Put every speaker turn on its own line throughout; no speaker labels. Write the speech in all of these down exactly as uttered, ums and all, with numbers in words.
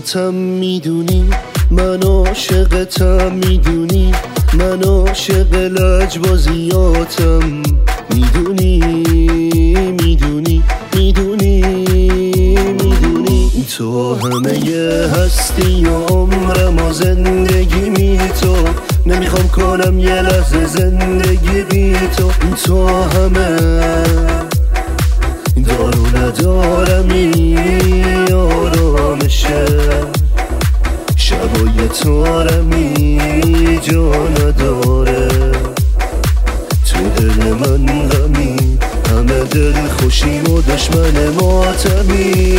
دیوونتم میدونی، من عاشقتم میدونی، من عاشق لجبازیاتم میدونی میدونی میدونی میدونی تو همه ی هستی و عمرم و زندگی تو، نمیخوام کنم یه لحظه زندگی بی تو. تو همه دارو ندارمی آرامشه، شبای تارمی جا نداره، تو دل من غمی، همه دل خوشیم و دشمن ماتمی.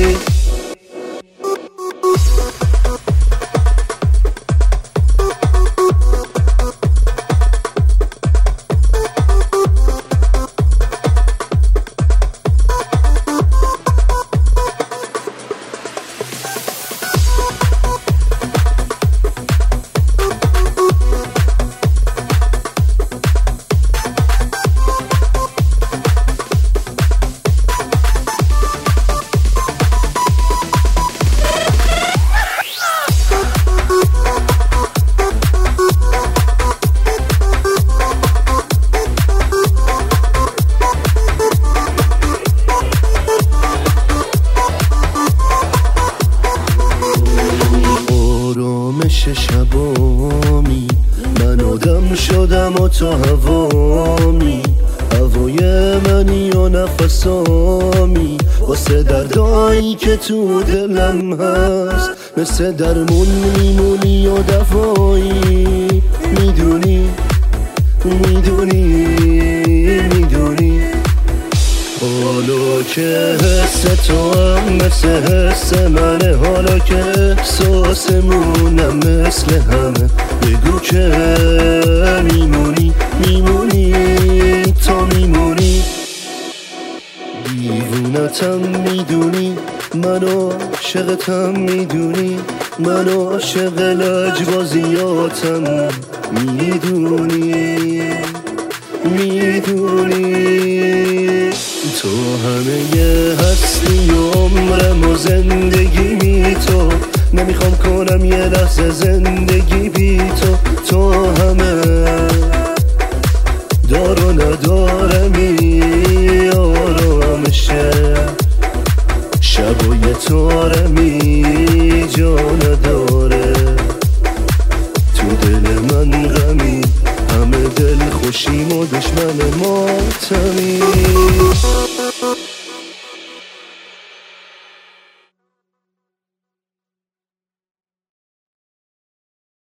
شبامی من آدم شدم و تو هوامی، هوای منی و نفسامی، واسه دردایی که تو دلم هست مثل درمون میمونی و دفایی. میدونی میدونی میدونی حالا که حس تو هم مثل حس منه، حالا که احساسمونم مثل همه، بگو که میمونی میمونی تو میمونی. دیوونتم میدونی، من عاشقتم میدونی، من عاشق لجبازیاتم میدونی میدونی تو همه ی هستی و عمرم و زندگی بی تو، نمیخوام کنم یه لحظه زندگی بی تو.